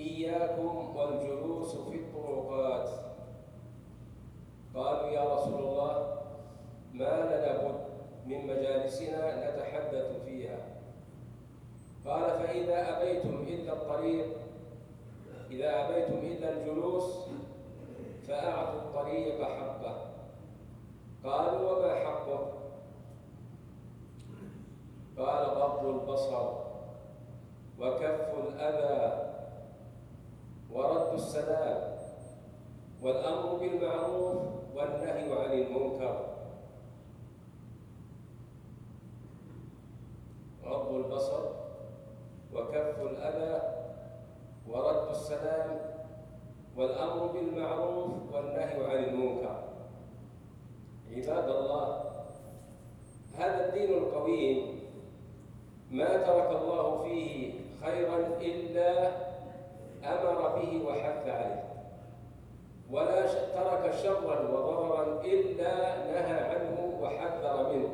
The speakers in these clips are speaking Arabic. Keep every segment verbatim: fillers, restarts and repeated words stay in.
إياكم والجلوس في الطرقات. قالوا يا رسول الله ما لنا بد من مجالسنا نتحدث فيها. قال فإذا أبيتم إلا الطريق إذا أبيتم إلا الجلوس فأعطوا الطريق حقه. قالوا وما حقه؟ قال غض البصر وكف الأذى ورد السلام والأمر بالمعروف والنهي عن المنكر. غض البصر وكف الأذى ورد السلام والأمر بالمعروف والنهي عن المنكر. عباد الله، هذا الدين القويم ما ترك الله فيه خيرا إلا أمر به وحث عليه، ولا ترك شرا وضررا إلا نهى عنه وحذر منه.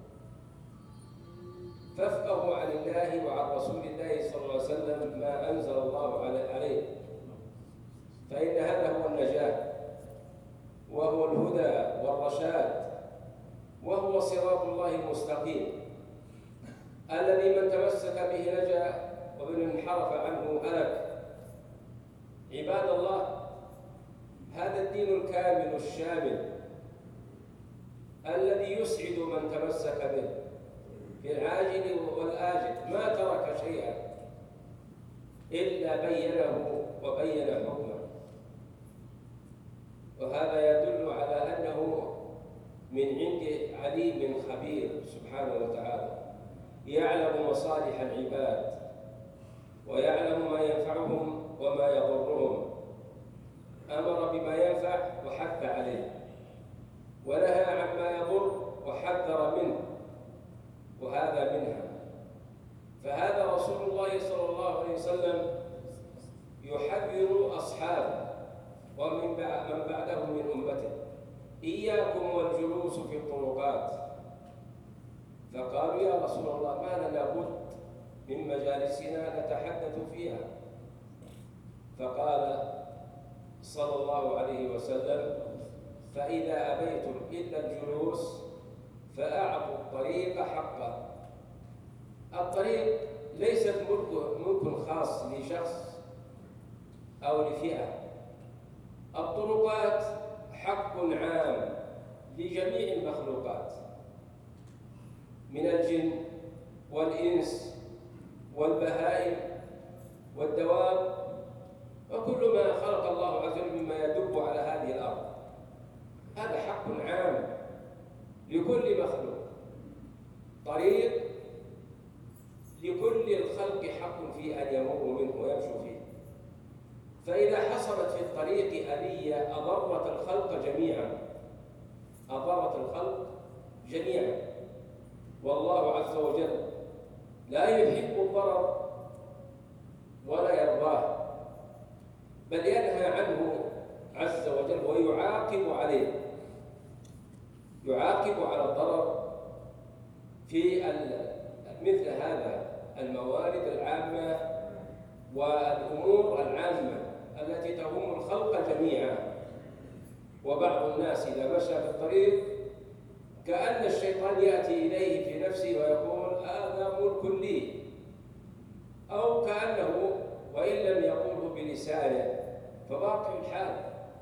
فافقهوا عن الله وعن رسول الله صلى الله عليه وسلم ما أنزل الله عليه، فإن هذا هو النجاة وهو الهدى والرشاد وهو صراط الله المستقيم الذي من تمسك به نجا ومن انحرف عنه هلك. عباد الله، هذا الدين الكامل الشامل الذي يسعد من تمسك به في العاجل والآجل، ما ترك شيئا إلا بينه وبين حكمه. وهذا يدل على أنه من عند عليم خبير سبحانه وتعالى، يعلم مصالح العباد ويعلم ما ينفعهم وما يضرهم. أمر بما ينفع وحث عليه، ونهى عما يضر وحذر منه، وهذا منها. فهذا رسول الله صلى الله عليه وسلم يحذر أصحابه ومن من بعده من أمته: إياكم والجلوس في الطرقات. فقالوا يا رسول الله ما لنا بد من مجالسنا نتحدث فيها. فقال صلى الله عليه وسلم: فإذا أبيتم إلا الجلوس فأعطوا الطريق حقه. الطريق ليست ملك خاص لشخص أو لفئة، الطرقات حق عام لجميع المخلوقات من الجن والإنس والبهائم والدواب وكل ما خلق الله عز وجل مما يدب على هذه الأرض. هذا حق عام لكل مخلوق، طريق لكل الخلق حق في أن يمروا منه ويمشوا فيه. فإذا حصلت في الطريق أذية أضرت الخلق جميعا أضرت الخلق جميعا والله عز وجل لا يحب الضرر ولا يرضاه، بل ينهى عنه عز وجل ويعاقب عليه، يعاقب على الضرر في مثل هذا الموارد العامة والأمور العامة التي تهم الخلق جميعا. وبعض الناس إذا مشى في الطريق كأن الشيطان يأتي إليه في نفسه ويقول هذا ملك لي، أو كأنه وإن لم يقوله بلسانه فواقع الحال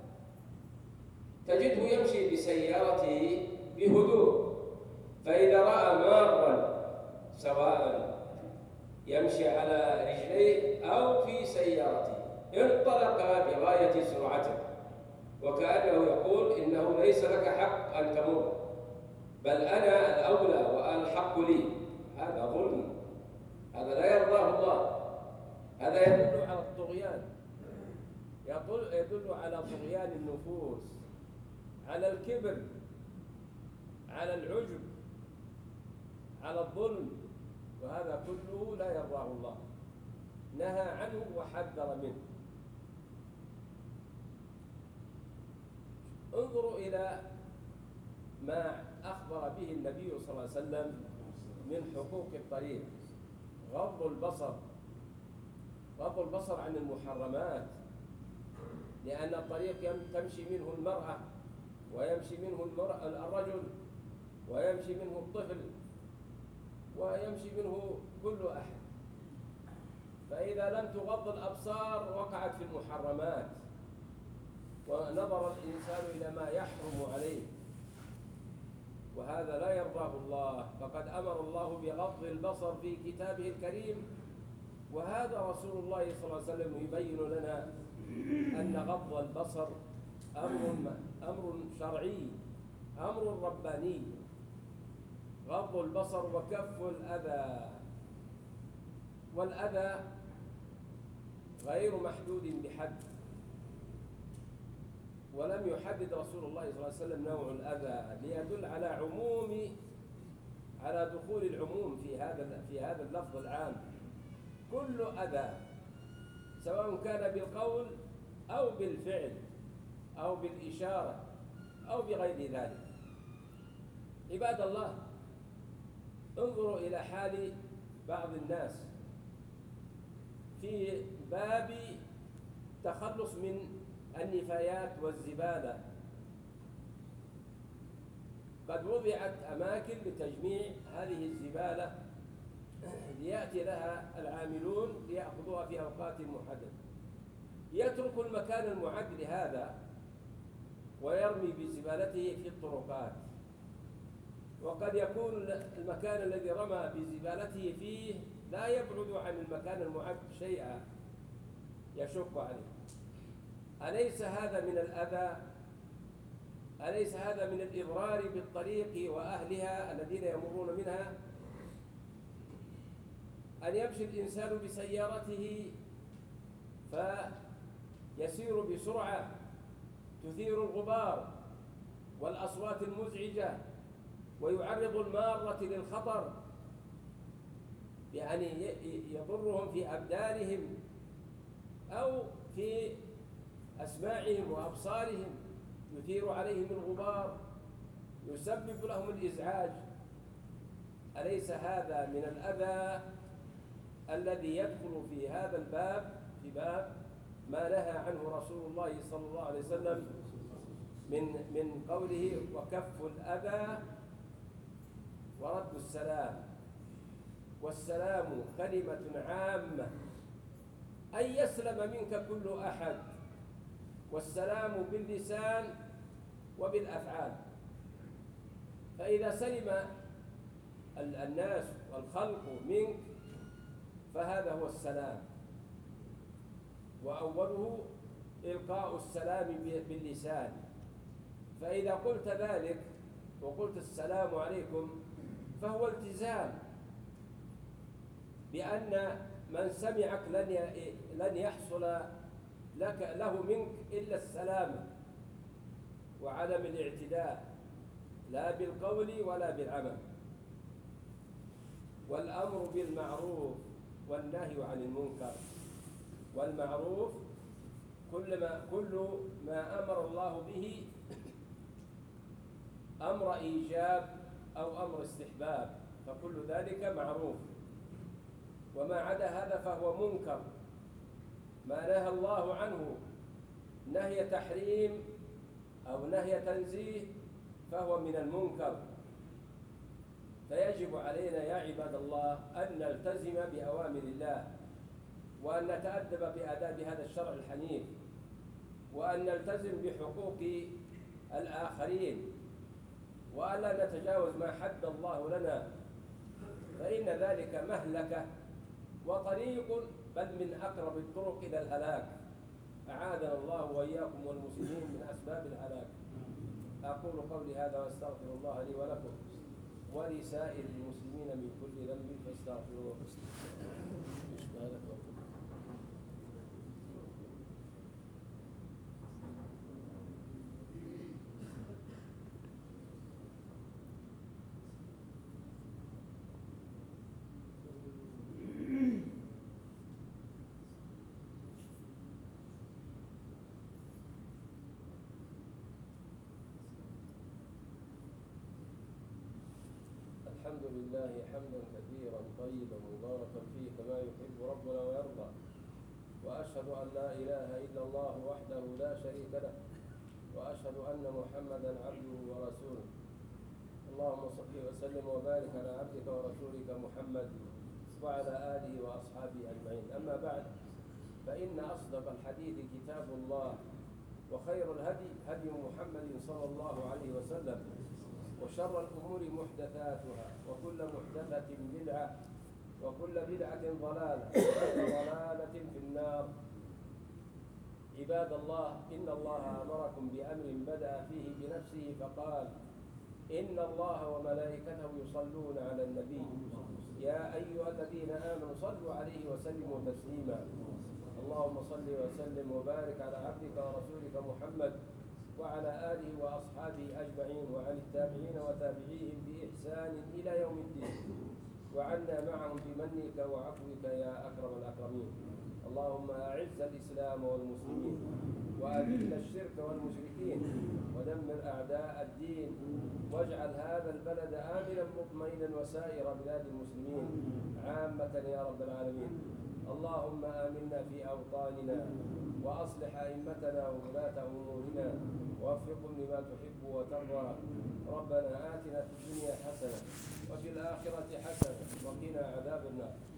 تجده يمشي بسيارته بهدوء، فإذا رأى مارا سواء يمشي على رجليه أو في سيارته انطلق بغاية سرعته، وكأنه يقول إنه ليس لك حق أن تمر، بل أنا الأولى والحق لي. هذا ظلم، هذا لا يرضاه الله، هذا يدل على الطغيان، يدل, يدل على طغيان النفوس، على الكبر، على العجب، على الظلم، وهذا كله لا يرضاه الله، نهى عنه وحذر منه. انظروا إلى ما أخبر به النبي صلى الله عليه وسلم من حقوق الطريق: غض البصر غض البصر عن المحرمات، لأن الطريق تمشي منه المرأة ويمشي منه المرأة الرجل ويمشي منه الطفل ويمشي منه كل أحد، فإذا لم تغض الأبصار وقعت في المحرمات ونظر الإنسان إلى ما يحرم عليه، وهذا لا يرضاه الله. فقد أمر الله بغض البصر في كتابه الكريم، وهذا رسول الله صلى الله عليه وسلم يبين لنا أن غض البصر أمر أمر شرعي، أمر رباني. غض البصر وكف الأذى، والأذى غير محدود بحد، ولم يحدد رسول الله صلى الله عليه وسلم نوع الأذى ليدل على عموم على دخول العموم في هذا في هذا اللفظ العام. كل أذى سواء كان بالقول أو بالفعل أو بالإشارة أو بغير ذلك. عباد الله، انظروا إلى حال بعض الناس في باب تخلص من النفايات والزبالة. قد وضعت أماكن لتجميع هذه الزبالة ليأتي لها العاملون ليأخذوها في أوقات محددة. يترك المكان المعد لهذا ويرمي بزبالته في الطرقات، وقد يكون المكان الذي رمى بزبالته فيه لا يبعد عن المكان المعد شيئا يشق عليه. أليس هذا من الأذى؟ أليس هذا من الإضرار بالطريق وأهلها الذين يمرون منها؟ أن يمشي الإنسان بسيارته فيسير بسرعة تثير الغبار والأصوات المزعجة ويعرض المارة للخطر بأن يضرهم في أبدانهم أو في أسماعهم وأبصارهم، يثير عليهم الغبار، يسبب لهم الإزعاج. أليس هذا من الأذى الذي يدخل في هذا الباب، في باب ما نهى عنه رسول الله صلى الله عليه وسلم من من قوله وكف الأذى ورد السلام؟ والسلام كلمة عامة أن يسلم منك كل أحد، والسلام باللسان وبالأفعال. فإذا سلم الناس والخلق منك فهذا هو السلام، وأوله إلقاء السلام باللسان. فإذا قلت ذلك وقلت السلام عليكم فهو التزام بأن من سمعك لن لن يحصل لك له منك إلا السلام وعدم الاعتداء، لا بالقول ولا بالعمل. والأمر بالمعروف والنهي عن المنكر. والمعروف كل ما كل ما أمر الله به أمر إيجاب أو أمر استحباب، فكل ذلك معروف. وما عدا هذا فهو منكر. ما نهى الله عنه نهي تحريم أو نهي تنزيه فهو من المنكر. فيجب علينا يا عباد الله أن نلتزم بأوامر الله، وأن نتأدب بآداب هذا الشرع الحنيف، وأن نلتزم بحقوق الآخرين، وألا نتجاوز ما حد الله لنا، فإن ذلك مهلكة وطريق بل من أقرب الطرق إلى الهلاك. أعاذنا الله وإياكم والمسلمين من أسباب الهلاك. أقول قولي هذا وأستغفر الله لي ولكم ولسائر المسلمين من كل ذنب فاستغفروه. الحمد لله حمدا كثيرا طيبا مباركا فيه كما يحب ربنا ويرضى، وأشهد أن لا إله إلا الله وحده لا شريك له وأشهد أن محمدا عبده ورسوله. اللهم صل وسلم وبارك على عبدك ورسولك محمد وعلى آله وأصحابه أجمعين. أما بعد، فإن أصدق الحديث كتاب الله، وخير الهدي هدي محمد صلى الله عليه وسلم، وشر الأمور محدثاتها، وكل محدثة بدعة، وكل بدعة ضلالة، وكل ضلالة في النار. عباد الله، إن الله أمركم بأمر بدأ فيه بنفسه فقال: إن الله وملائكته يصلون على النبي يا أيها الذين آمنوا صلوا عليه وسلموا تسليما. اللهم صل وسلم وبارك على عبدك ورسولك محمد وعلى آله وأصحابه أجمعين، وعن التابعين وتابعيهم بإحسان إلى يوم الدين، وعنا معهم بمنك وعفوك يا أكرم الأكرمين. اللهم أعز الإسلام والمسلمين، وأذل الشرك والمشركين، ودمر أعداء الدين، واجعل هذا البلد آمنا مطمئنا وسائر بلاد المسلمين عامة يا رب العالمين. اللهم آمنا في أوطاننا، وأصلح أئمتنا وولاة أمورنا، ووفقهم لما تحب وترضى. ربنا آتنا في الدنيا حسنة وفي الآخرة حسنة وقنا عذاب النار.